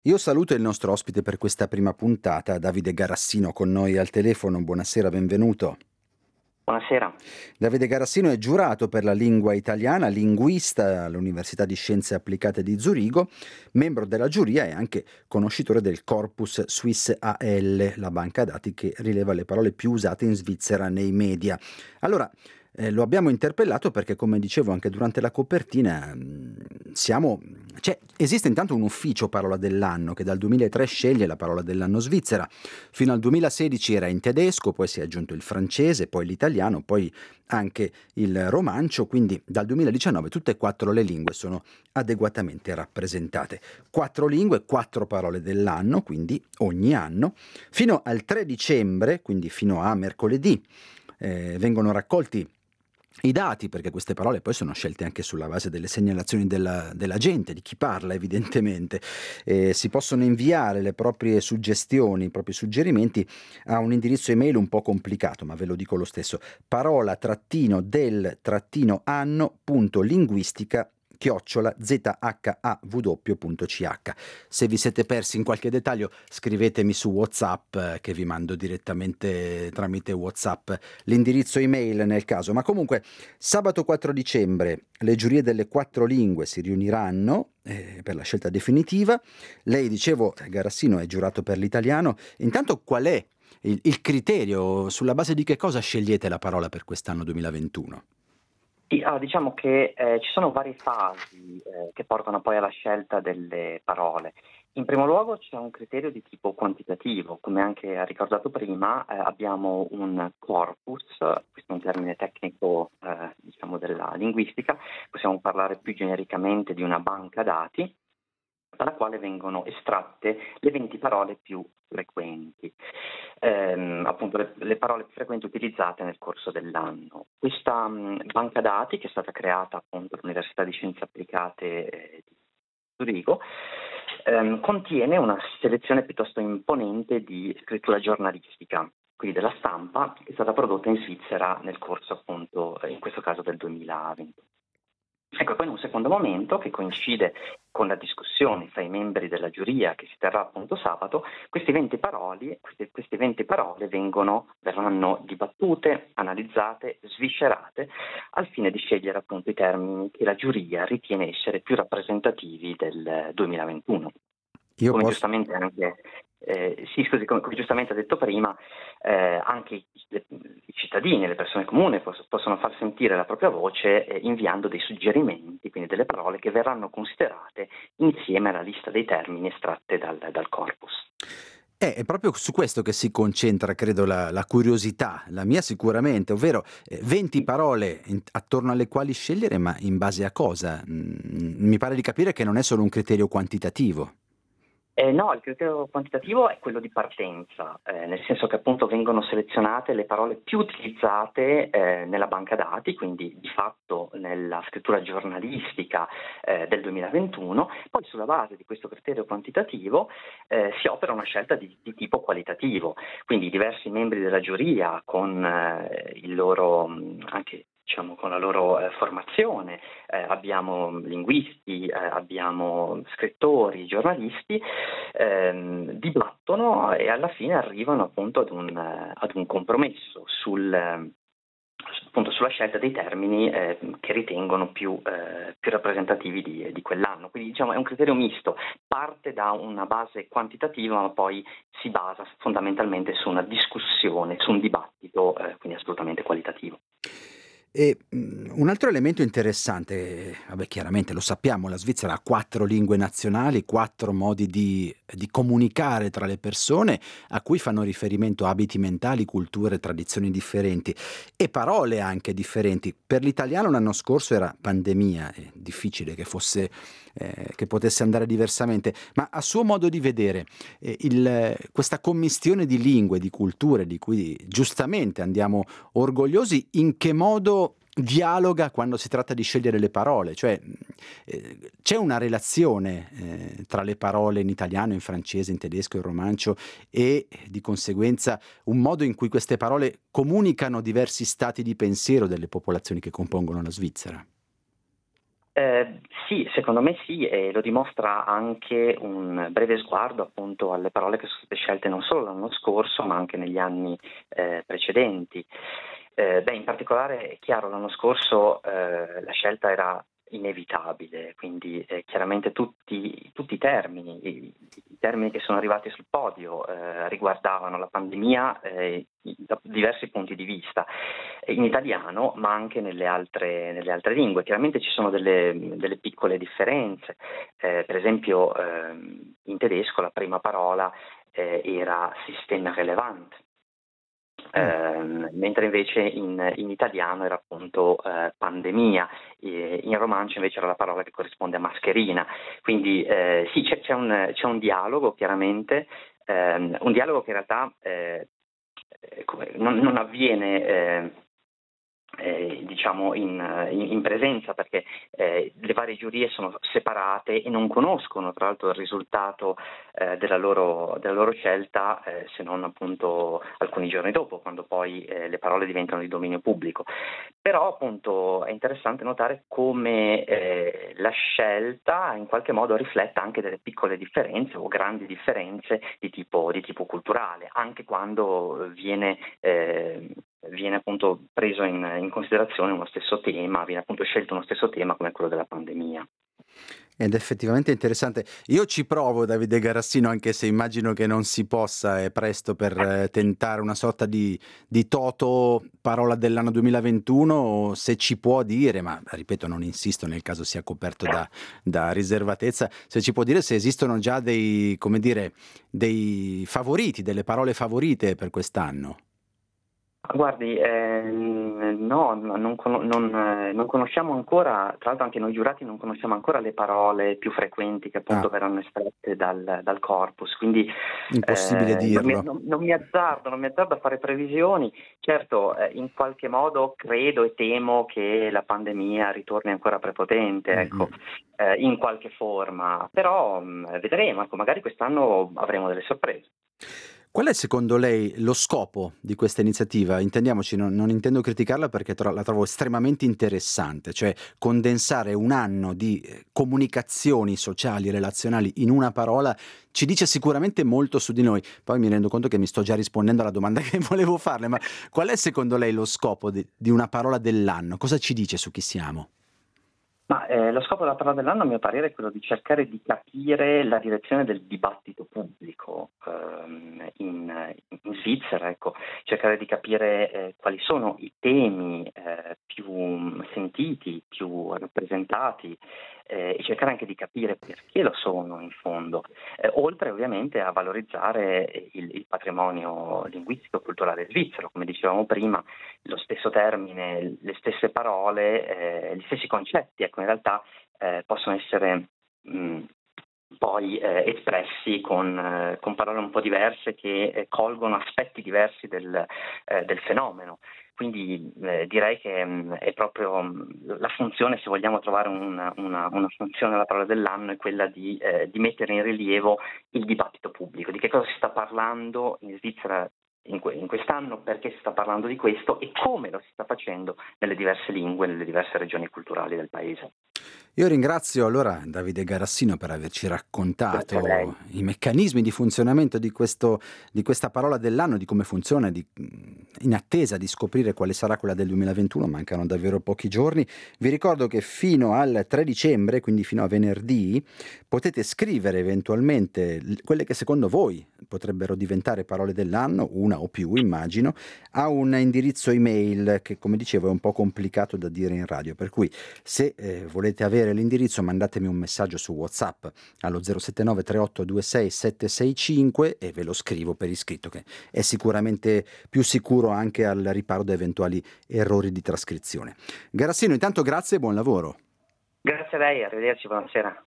Io saluto il nostro ospite per questa prima puntata, Davide Garassino con noi al telefono. Buonasera, benvenuto. Buonasera. Davide Garassino è giurato per la lingua italiana, linguista all'Università di Scienze Applicate di Zurigo, membro della giuria e anche conoscitore del Corpus Swiss AL, la banca dati che rileva le parole più usate in Svizzera nei media. Allora, lo abbiamo interpellato perché, come dicevo anche durante la copertina, esiste intanto un ufficio parola dell'anno che dal 2003 sceglie la parola dell'anno svizzera. Fino al 2016 era in tedesco, poi si è aggiunto il francese, poi l'italiano, poi anche il romancio, quindi dal 2019 tutte e quattro le lingue sono adeguatamente rappresentate. 4 lingue, 4 parole dell'anno, quindi ogni anno, fino al 3 dicembre, quindi fino a mercoledì, vengono raccolti i dati, perché queste parole poi sono scelte anche sulla base delle segnalazioni della gente, di chi parla evidentemente. Si possono inviare le proprie suggestioni, i propri suggerimenti a un indirizzo email un po' complicato, ma ve lo dico lo stesso: parola-del-anno.linguistica@zhaw.ch. Se vi siete persi in qualche dettaglio, scrivetemi su WhatsApp, che vi mando direttamente tramite WhatsApp l'indirizzo email nel caso. Ma comunque, sabato 4 dicembre le giurie delle 4 lingue si riuniranno per la scelta definitiva. Lei, dicevo, Garassino è giurato per l'italiano. Intanto, qual è il criterio? Sulla base di che cosa scegliete la parola per quest'anno 2021? Sì, diciamo che ci sono varie fasi che portano poi alla scelta delle parole. In primo luogo c'è un criterio di tipo quantitativo, come anche ha ricordato prima, abbiamo un corpus, questo è un termine tecnico diciamo della linguistica, possiamo parlare più genericamente di una banca dati, dalla quale vengono estratte le 20 parole più frequenti, appunto le parole più frequenti utilizzate nel corso dell'anno. Questa banca dati, che è stata creata appunto all'Università di Scienze Applicate di Zurigo, contiene una selezione piuttosto imponente di scrittura giornalistica, quindi della stampa, che è stata prodotta in Svizzera nel corso appunto, in questo caso del 2020. Ecco, poi in un secondo momento, che coincide con la discussione fra i membri della giuria che si terrà appunto sabato, queste 20 parole verranno dibattute, analizzate, sviscerate, al fine di scegliere appunto i termini che la giuria ritiene essere più rappresentativi del 2021. Io Come posso giustamente anche, sì, scusi, come giustamente ha detto prima, anche i cittadini, le persone comuni possono far sentire la propria voce inviando dei suggerimenti, quindi delle parole che verranno considerate insieme alla lista dei termini estratte dal corpus. È proprio su questo che si concentra, credo, la curiosità, la mia sicuramente, ovvero 20 parole attorno alle quali scegliere, ma in base a cosa? Mi pare di capire che non è solo un criterio quantitativo. No, il criterio quantitativo è quello di partenza, nel senso che appunto vengono selezionate le parole più utilizzate nella banca dati, quindi di fatto nella scrittura giornalistica del 2021, poi sulla base di questo criterio quantitativo si opera una scelta di tipo qualitativo, quindi i diversi membri della giuria con il loro anche diciamo con la loro formazione, abbiamo linguisti, abbiamo scrittori, giornalisti, dibattono e alla fine arrivano appunto ad un compromesso appunto sulla scelta dei termini che ritengono più rappresentativi di quell'anno. Quindi diciamo è un criterio misto, parte da una base quantitativa ma poi si basa fondamentalmente su una discussione, su un dibattito quindi assolutamente qualitativo. Un altro elemento interessante, vabbè, chiaramente lo sappiamo, la Svizzera ha 4 lingue nazionali, 4 modi di comunicare tra le persone, a cui fanno riferimento abiti mentali, culture, tradizioni differenti e parole anche differenti. Per l'italiano l'anno scorso era pandemia, è difficile che potesse andare diversamente, ma a suo modo di vedere, questa commistione di lingue, di culture, di cui giustamente andiamo orgogliosi, in che modo dialoga quando si tratta di scegliere le parole? Cioè, c'è una relazione tra le parole in italiano, in francese, in tedesco, in romancio e di conseguenza un modo in cui queste parole comunicano diversi stati di pensiero delle popolazioni che compongono la Svizzera? Sì, secondo me sì, e lo dimostra anche un breve sguardo appunto alle parole che sono state scelte non solo l'anno scorso, ma anche negli anni precedenti. In particolare è chiaro, l'anno scorso la scelta era inevitabile, quindi chiaramente tutti i termini che sono arrivati sul podio riguardavano la pandemia da diversi punti di vista, in italiano ma anche nelle altre lingue. Chiaramente ci sono delle piccole differenze, per esempio in tedesco la prima parola era systemrelevant. Mentre invece in italiano era appunto pandemia, in romancio invece era la parola che corrisponde a mascherina, quindi sì, c'è un dialogo chiaramente, un dialogo che in realtà non avviene diciamo in presenza, perché le varie giurie sono separate e non conoscono tra l'altro il risultato della loro scelta se non appunto alcuni giorni dopo, quando poi le parole diventano di dominio pubblico. Però appunto è interessante notare come la scelta in qualche modo rifletta anche delle piccole differenze o grandi differenze di tipo culturale, anche quando viene appunto preso in considerazione uno stesso tema, viene appunto scelto uno stesso tema come quello della pandemia. Ed effettivamente interessante. Io ci provo, Davide Garassino, anche se immagino che non si possa, è presto per tentare una sorta di toto parola dell'anno 2021, se ci può dire, ma ripeto, non insisto nel caso sia coperto da riservatezza, se ci può dire se esistono già dei, come dire, dei favoriti, delle parole favorite per quest'anno. Guardi, no, non conosciamo ancora, tra l'altro anche noi giurati non conosciamo ancora le parole più frequenti che appunto verranno estratte dal corpus, quindi impossibile dirlo. non mi azzardo a fare previsioni. Certo, in qualche modo credo e temo che la pandemia ritorni ancora prepotente, ecco, in qualche forma, però vedremo, ecco, magari quest'anno avremo delle sorprese. Qual è secondo lei lo scopo di questa iniziativa? Intendiamoci, non intendo criticarla perché la trovo estremamente interessante, cioè condensare un anno di comunicazioni sociali e relazionali in una parola ci dice sicuramente molto su di noi. Poi mi rendo conto che mi sto già rispondendo alla domanda che volevo farle, ma qual è secondo lei lo scopo di una parola dell'anno? Cosa ci dice su chi siamo? Ma lo scopo della parola dell'anno, a mio parere, è quello di cercare di capire la direzione del dibattito pubblico in Svizzera, ecco, cercare di capire quali sono i temi più sentiti, più rappresentati e cercare anche di capire perché lo sono in fondo, oltre ovviamente a valorizzare il patrimonio linguistico e culturale svizzero, come dicevamo prima, lo stesso termine, le stesse parole, gli stessi concetti, ecco, in realtà possono essere poi espressi con parole un po' diverse che colgono aspetti diversi del fenomeno. Quindi direi che è proprio la funzione, se vogliamo trovare una funzione alla parola dell'anno, è quella di mettere in rilievo il dibattito pubblico, di che cosa si sta parlando in Svizzera in quest'anno, perché si sta parlando di questo e come lo si sta facendo nelle diverse lingue, nelle diverse regioni culturali del paese. Io ringrazio allora Davide Garassino per averci Grazie a lei. raccontato i meccanismi di funzionamento di questa parola dell'anno, di come funziona, in attesa di scoprire quale sarà quella del 2021, mancano davvero pochi giorni. Vi ricordo che fino al 3 dicembre, quindi fino a venerdì, potete scrivere eventualmente quelle che secondo voi potrebbero diventare parole dell'anno, una o più immagino, a un indirizzo email che, come dicevo, è un po' complicato da dire in radio, per cui se volete avere l'indirizzo mandatemi un messaggio su WhatsApp allo 079 3826 765 e ve lo scrivo per iscritto, che è sicuramente più sicuro anche al riparo da eventuali errori di trascrizione. Garassino, intanto grazie e buon lavoro. Grazie a lei, arrivederci, buonasera.